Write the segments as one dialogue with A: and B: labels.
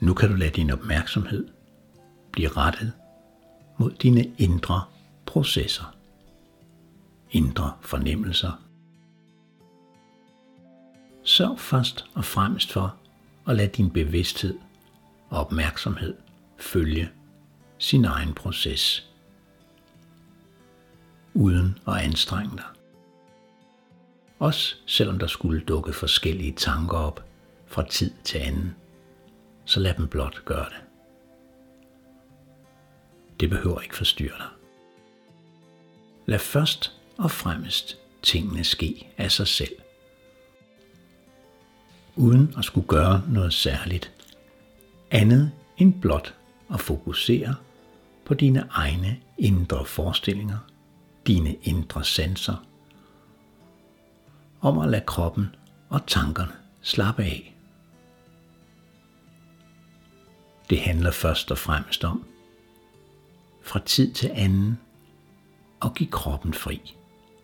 A: Nu kan du lade din opmærksomhed blive rettet mod dine indre processer, indre fornemmelser. Sørg først og fremmest for at lade din bevidsthed og opmærksomhed følge sin egen proces, uden at anstrenge dig. Også selvom der skulle dukke forskellige tanker op fra tid til anden, så lad dem blot gøre det. Det behøver ikke forstyrre dig. Lad først og fremmest tingene ske af sig selv, uden at skulle gøre noget særligt, andet end blot at fokusere på dine egne indre forestillinger, dine indre sanser, om at lade kroppen og tankerne slappe af. Det handler først og fremmest om, fra tid til anden, at give kroppen fri,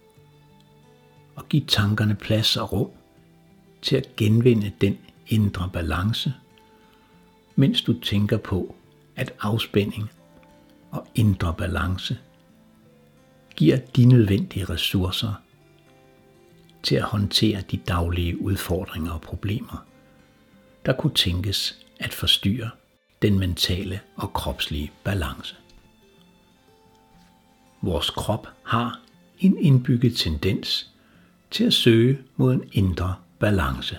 A: og give tankerne plads og rum til at genvinde den indre balance, mens du tænker på, at afspænding og indre balance giver de nødvendige ressourcer til at håndtere de daglige udfordringer og problemer, der kunne tænkes at forstyrre den mentale og kropslige balance. Vores krop har en indbygget tendens til at søge mod en indre balance.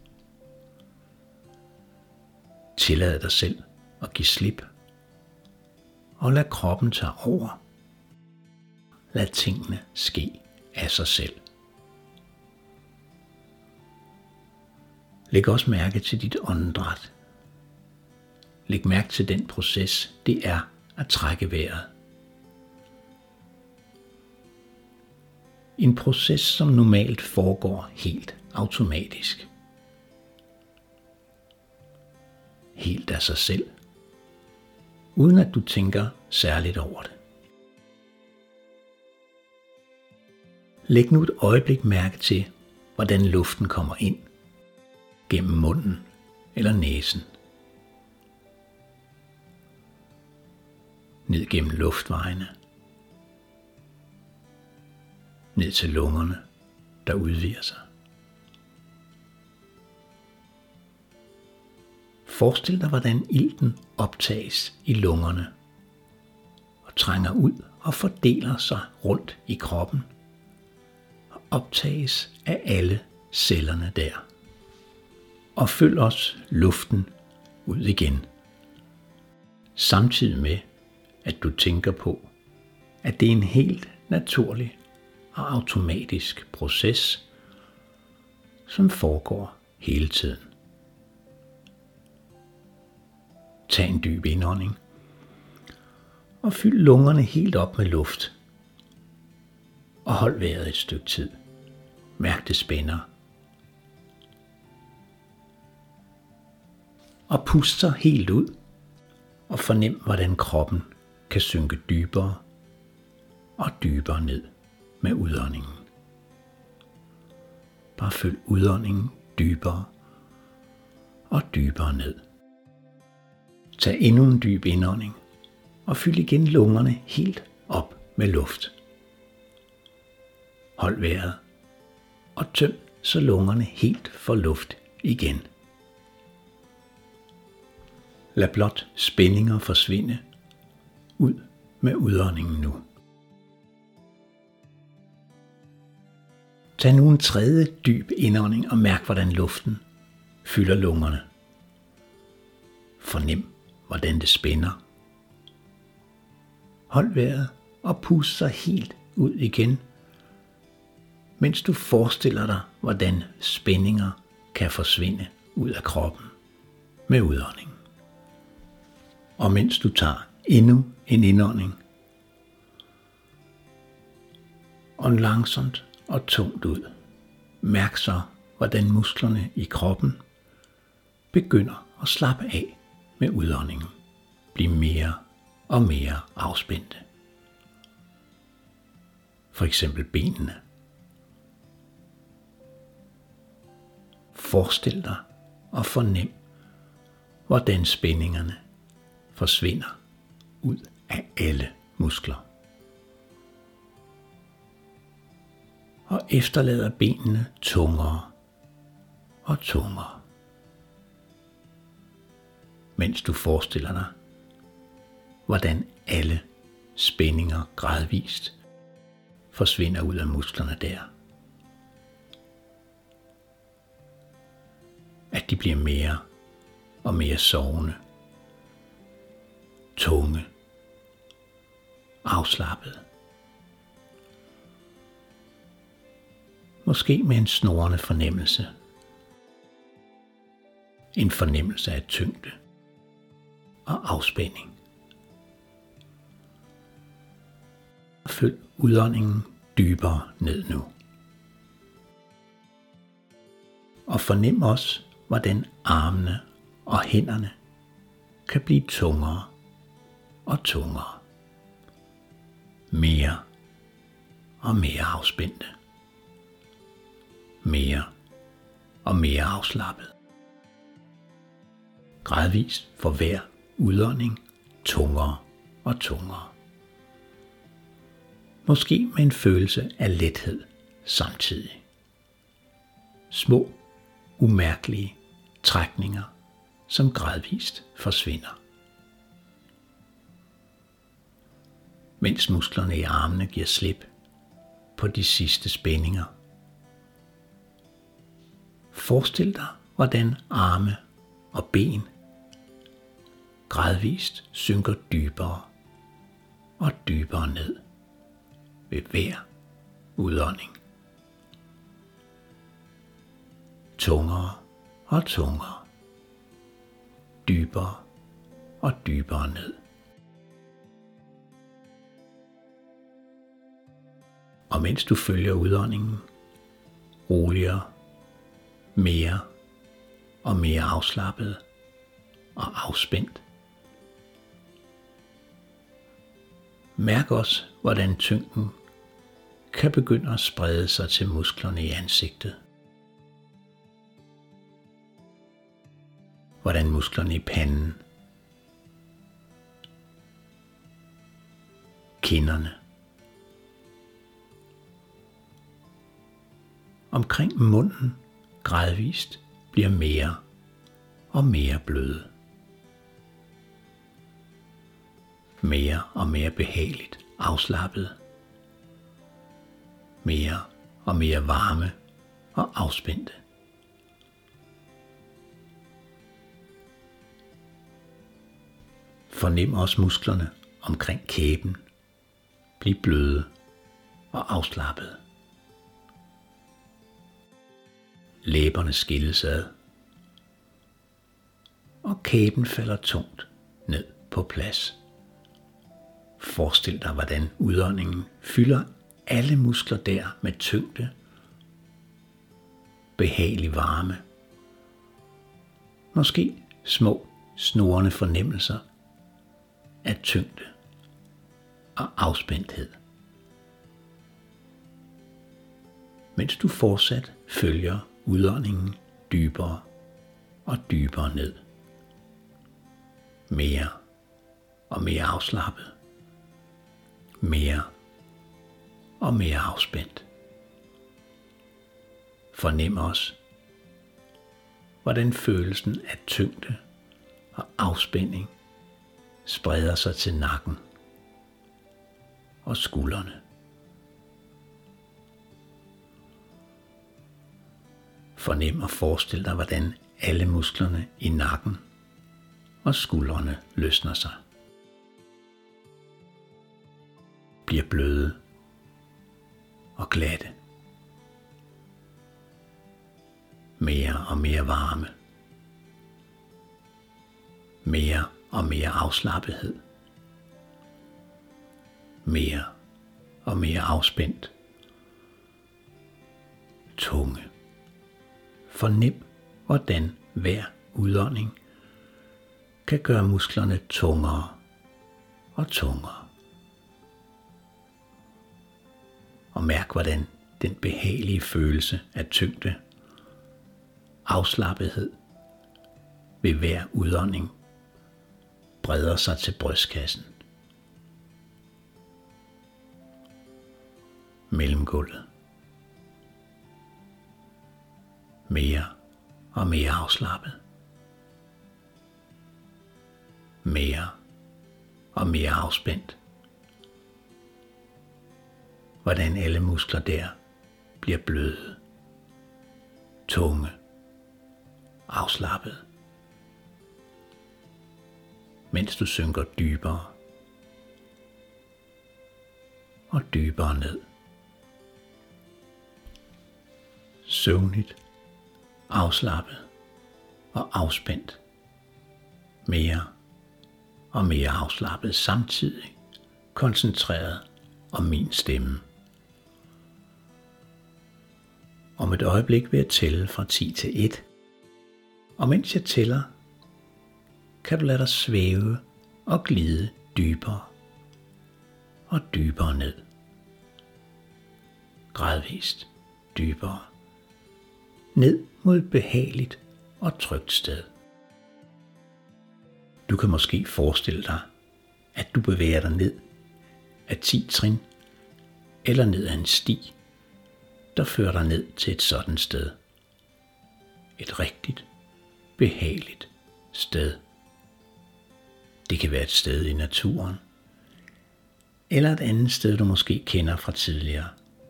A: Tillad dig selv at give slip, og lad kroppen tage over. Lad tingene ske af sig selv. Læg også mærke til dit åndedræt. Læg mærke til den proces, det er at trække vejret. En proces, som normalt foregår helt automatisk. Helt af sig selv, uden at du tænker særligt over det. Læg nu et øjeblik mærke til, hvordan luften kommer ind gennem munden eller næsen. Ned gennem luftvejene. Ned til lungerne, der udvider sig. Forestil dig, hvordan ilten optages i lungerne og trænger ud og fordeler sig rundt i kroppen og optages af alle cellerne der. Og fyld også luften ud igen, samtidig med, at du tænker på, at det er en helt naturlig og automatisk proces, som foregår hele tiden. Tag en dyb indånding og fyld lungerne helt op med luft. Og hold vejret et stykke tid. Mærk det spænder. Og pust så helt ud og fornem, hvordan kroppen kan synke dybere og dybere ned med udåndingen. Bare følg udåndingen dybere og dybere ned. Tag endnu en dyb indånding og fyld igen lungerne helt op med luft. Hold vejret og tøm så lungerne helt for luft igen. Lad blot spændinger forsvinde ud med udåndingen nu. Tag nu en tredje dyb indånding og mærk, hvordan luften fylder lungerne. Fornem, hvordan det spænder. Hold vejret og pust så helt ud igen, mens du forestiller dig, hvordan spændinger kan forsvinde ud af kroppen med udåndingen. Og mens du tager endnu en indånding, og langsomt og tungt ud, mærk så, hvordan musklerne i kroppen begynder at slappe af med udåndingen. Bliv mere og mere afspændte. For eksempel benene. Forestil dig og fornem, hvordan spændingerne forsvinder ud af alle muskler. Og efterlader benene tungere og tungere, mens du forestiller dig, hvordan alle spændinger gradvist forsvinder ud af musklerne der. At de bliver mere og mere sovende, tunge, afslappede. Måske med en snurrende fornemmelse. En fornemmelse af tyngde og afspænding. Følg udåndingen dybere ned nu. Og fornem også, hvordan armene og hænderne kan blive tungere og tungere. Mere og mere afspændte. Mere og mere afslappet. Gradvist for hver udånding tungere og tungere. Måske med en følelse af lethed samtidig. Små, umærkelige trækninger, som gradvist forsvinder. Mens musklerne i armene giver slip på de sidste spændinger. Forestil dig, hvordan arme og ben gradvist synker dybere og dybere ned ved hver udånding. Tungere og tungere. Dybere og dybere ned. Og mens du følger udåndingen, roligere, mere og mere afslappet og afspændt. Mærk også, hvordan tyngden kan begynde at sprede sig til musklerne i ansigtet. Hvordan musklerne i panden, kinderne, omkring munden gradvist bliver mere og mere bløde. Mere og mere behageligt afslappet. Mere og mere varme og afspændte. Fornem også musklerne omkring kæben blive bløde og afslappede. Læberne skilles ad, og kæben falder tungt ned på plads. Forestil dig, hvordan udåndingen fylder alle muskler der med tyngde, behagelig varme, måske små snurrende fornemmelser af tyngde og afspændthed. Mens du fortsat følger udåndingen dybere og dybere ned. Mere og mere afslappet. Mere og mere afspændt. Fornem også, hvordan følelsen af tyngde og afspænding spreder sig til nakken og skuldrene. Fornem og forestil dig, hvordan alle musklerne i nakken og skuldrene løsner sig. Bliver bløde og glatte. Mere og mere varme. Mere og mere afslappethed. Mere og mere afspændt. Tunge. Fornem, hvordan hver udånding kan gøre musklerne tungere og tungere. Og mærk, hvordan den behagelige følelse af tyngde, afslappethed ved hver udånding breder sig til brystkassen, mellemgulvet, mere og mere afslappet, mere og mere afspændt. Hvordan alle muskler der bliver bløde, tunge, afslappet, mens du synker dybere og dybere ned. Søvnigt, afslappet og afspændt, mere og mere afslappet, samtidig koncentreret om min stemme. Om et øjeblik vil jeg tælle fra 10 til 1, og mens jeg tæller, kan du lade dig svæve og glide dybere og dybere ned. Gradvist dybere, ned mod et behageligt og trygt sted. Du kan måske forestille dig, at du bevæger dig ned af 10 trin eller ned ad en sti, der fører dig ned til et sådan sted. Et rigtigt, behageligt sted. Det kan være et sted i naturen, eller et andet sted, du måske kender fra tidligere.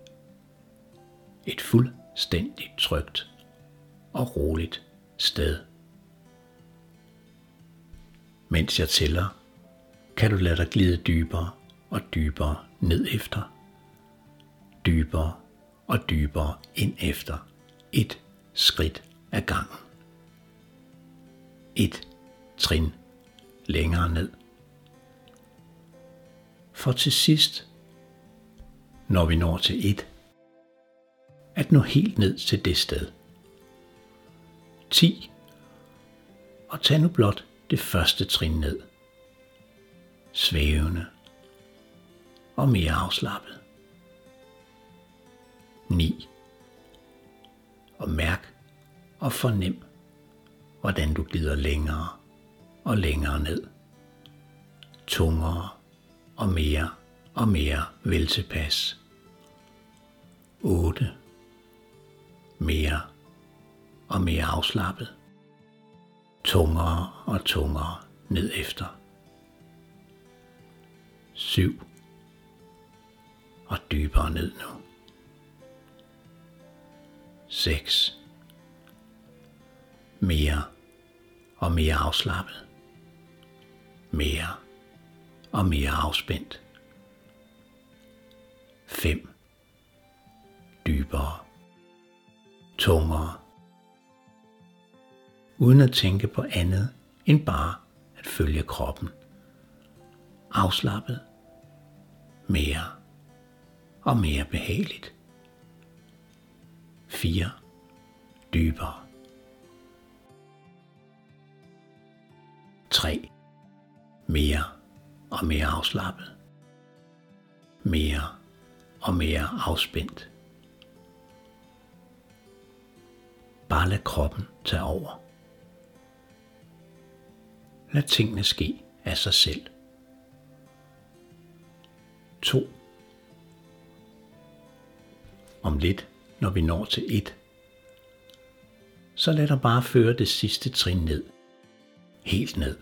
A: Et fuldstændigt trygt og roligt sted. Mens jeg tæller, kan du lade dig glide dybere og dybere ned efter. Dybere og dybere ind efter. Et skridt ad gangen. Et trin længere ned. For til sidst, når vi når til 1, at nå helt ned til det sted. 10. Og tag nu blot det første trin ned. Svævende og mere afslappet. 9. Og mærk og fornem, hvordan du glider længere og længere ned. Tungere og mere vel tilpas. 8. Mere og mere afslappet. Tungere og tungere ned efter. 7. Og dybere ned nu. 6. Mere og mere afslappet. Mere og mere afspændt. 5. Dybere. Tungere. Uden at tænke på andet end bare at følge kroppen. Afslappet. Mere og mere behageligt. 4. Dybere. 3. Mere og mere afslappet. Mere og mere afspændt. Bare lad kroppen tage over. Lad tingene ske af sig selv. 2. Om lidt, når vi når til 1, så lad dig bare føre det sidste trin ned. Helt ned.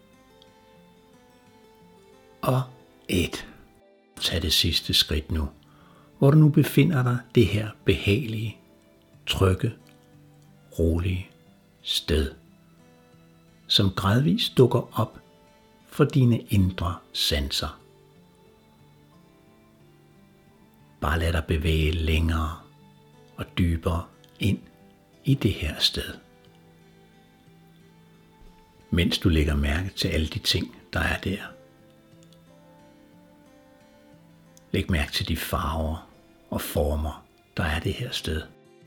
A: Og 1. Tag det sidste skridt nu, hvor du nu befinder dig det her behagelige, trygge, rolige sted, som gradvist dukker op for dine indre sanser. Bare lad dig bevæge længere og dybere ind i det her sted. Mens du lægger mærke til alle de ting, der er der. Læg mærke til de farver og former, der er det her sted.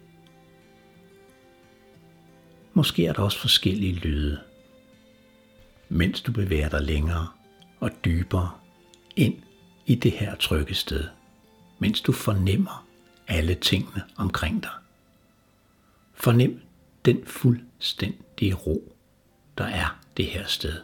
A: Måske er der også forskellige lyde. Mens du bevæger dig længere og dybere ind i det her trygge sted. Mens du fornemmer alle tingene omkring dig. Fornem den fuldstændige ro, der er det her sted.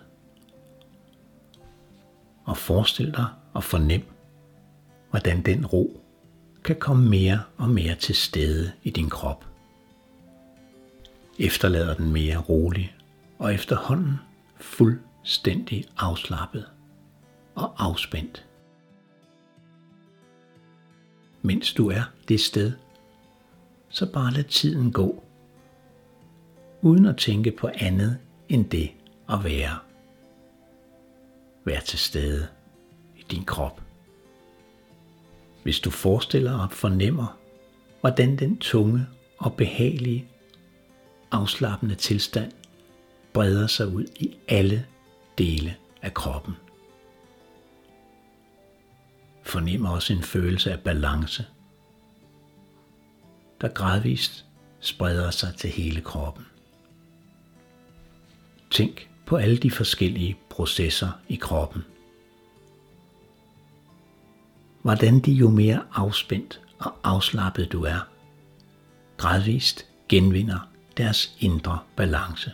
A: Og forestil dig og fornem, hvordan den ro kan komme mere og mere til stede i din krop. Efterlader den mere rolig og efterhånden fuldstændig afslappet og afspændt. Mens du er det sted, så bare lad tiden gå, uden at tænke på andet end det at være. Vær til stede i din krop. Hvis du forestiller og fornemmer, hvordan den tunge og behagelige, afslappende tilstand breder sig ud i alle dele af kroppen. Fornem også en følelse af balance, der gradvist spreder sig til hele kroppen. Tænk på alle de forskellige processer i kroppen. Hvordan de jo mere afspændt og afslappet du er, gradvist genvinder deres indre balance.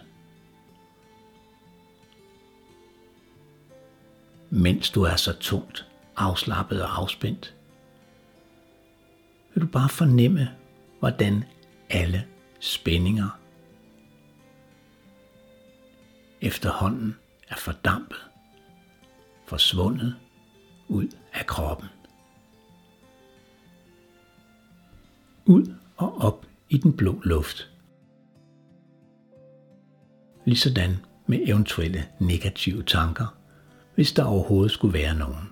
A: Mens du er så tungt, afslappet og afspændt, vil du bare fornemme, hvordan alle spændinger efterhånden er fordampet, forsvundet ud af kroppen. Ud og op i den blå luft. Ligesådan med eventuelle negative tanker, hvis der overhovedet skulle være nogen.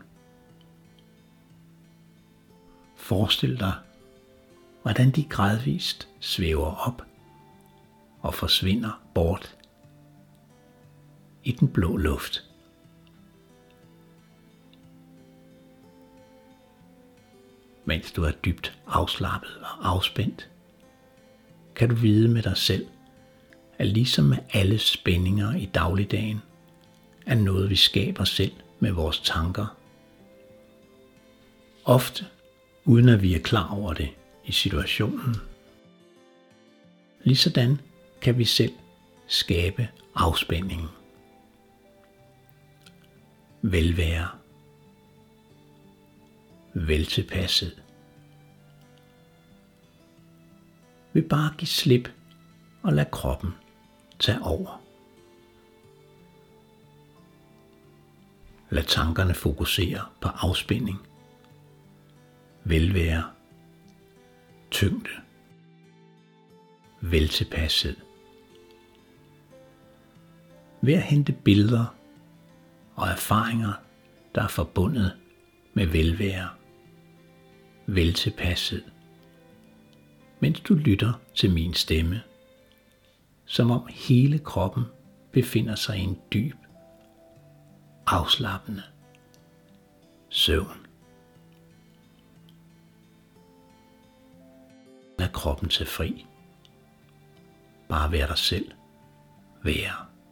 A: Forestil dig, hvordan de gradvist svæver op og forsvinder bort i den blå luft. Mens du er dybt afslappet og afspændt, kan du vide med dig selv, at ligesom med alle spændinger i dagligdagen, er noget vi skaber selv med vores tanker. Ofte uden at vi er klar over det i situationen. Ligesådan kan vi selv skabe afspændingen. Velvære, veltilpasset. Vi bare give slip og lad kroppen tage over. Lad tankerne fokusere på afspænding, velvære, tyngde, veltilpasset. Ved at hente billeder og erfaringer, der er forbundet med velvære, veltilpasset, mens du lytter til min stemme, som om hele kroppen befinder sig i en dyb, afslappende søvn. Lad kroppen tage fri. Bare vær dig selv. Være.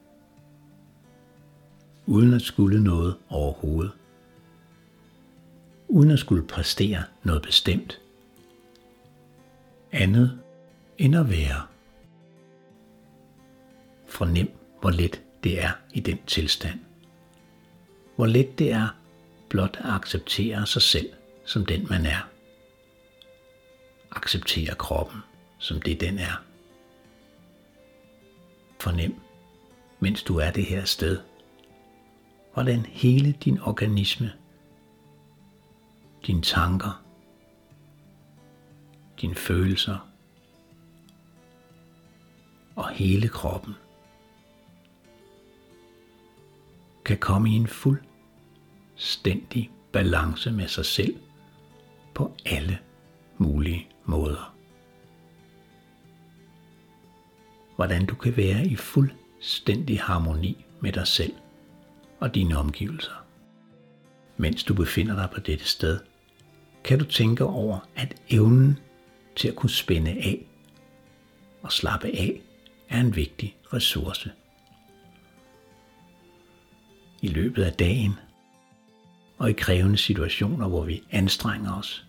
A: Uden at skulle noget overhovedet. Uden at skulle præstere noget bestemt. Andet end at være. Fornem, hvor let det er i den tilstand. Hvor let det er blot at acceptere sig selv som den man er. Acceptere kroppen som det den er. Fornem, mens du er det her sted, hvordan hele din organisme, dine tanker, dine følelser og hele kroppen kan komme i en fuldstændig balance med sig selv på alle mulige måder. Hvordan du kan være i fuldstændig harmoni med dig selv og dine omgivelser. Mens du befinder dig på dette sted, kan du tænke over, at evnen til at kunne spænde af og slappe af er en vigtig ressource. I løbet af dagen og i krævende situationer, hvor vi anstrenger os,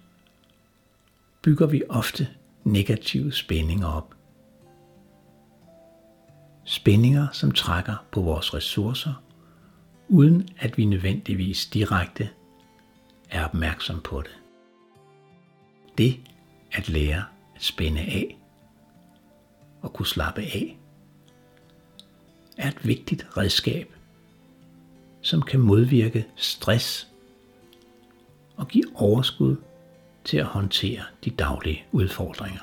A: bygger vi ofte negative spændinger op. Spændinger, som trækker på vores ressourcer, uden at vi nødvendigvis direkte er opmærksom på det. Det at lære at spænde af og kunne slappe af, er et vigtigt redskab, som kan modvirke stress og give overskud til at håndtere de daglige udfordringer.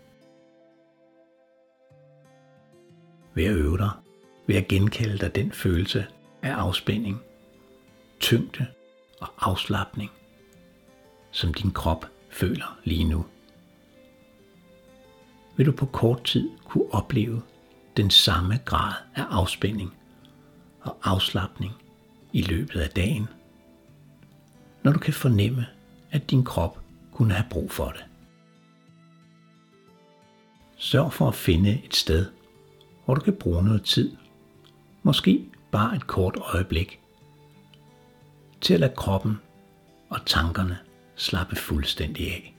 A: Ved at øve dig, ved at genkalde dig den følelse af afspænding, tyngde og afslapning, som din krop føler lige nu, vil du på kort tid kunne opleve den samme grad af afspænding og afslapning i løbet af dagen, når du kan fornemme, at din krop kunne have brug for det. Sørg for at finde et sted, hvor du kan bruge noget tid, måske bare et kort øjeblik, til at lade kroppen og tankerne slappe fuldstændig af.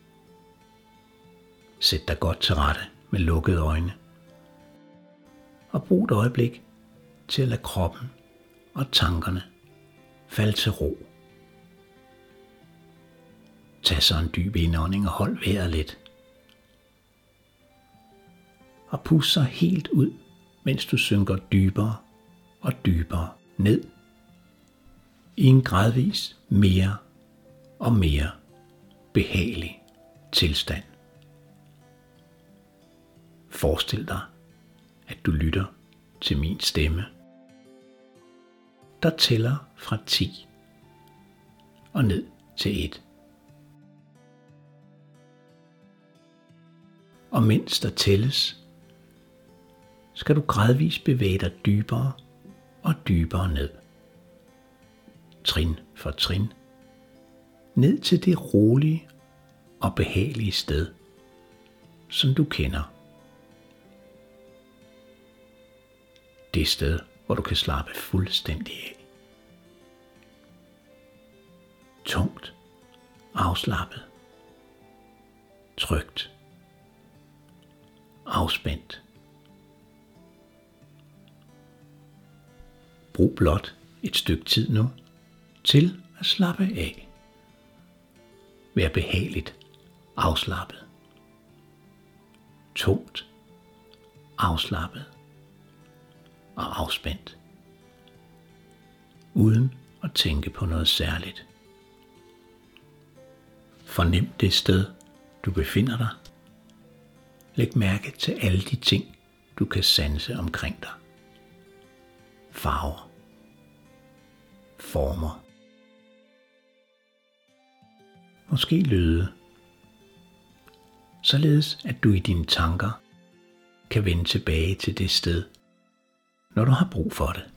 A: Sæt dig godt til rette med lukkede øjne, og brug et øjeblik til at lade kroppen og tankerne falde til ro. Tag så en dyb indånding og hold vejret lidt. Og pust så helt ud, mens du synker dybere og dybere ned i en gradvis mere og mere behagelig tilstand. Forestil dig, at du lytter til min stemme, der tæller fra 10 og ned til 1. Og mens der tælles, skal du gradvist bevæge dig dybere og dybere ned. Trin for trin. Ned til det rolige og behagelige sted, som du kender. Det sted, hvor du kan slappe fuldstændig af. Tungt, afslappet, trygt, afspændt. Brug blot et stykke tid nu til at slappe af. Vær behageligt afslappet. Tungt, afslappet og afspændt. Uden at tænke på noget særligt. Fornem det sted, du befinder dig. Læg mærke til alle de ting, du kan sanse omkring dig. Farver, former, måske lyde, således at du i dine tanker kan vende tilbage til det sted, når du har brug for det.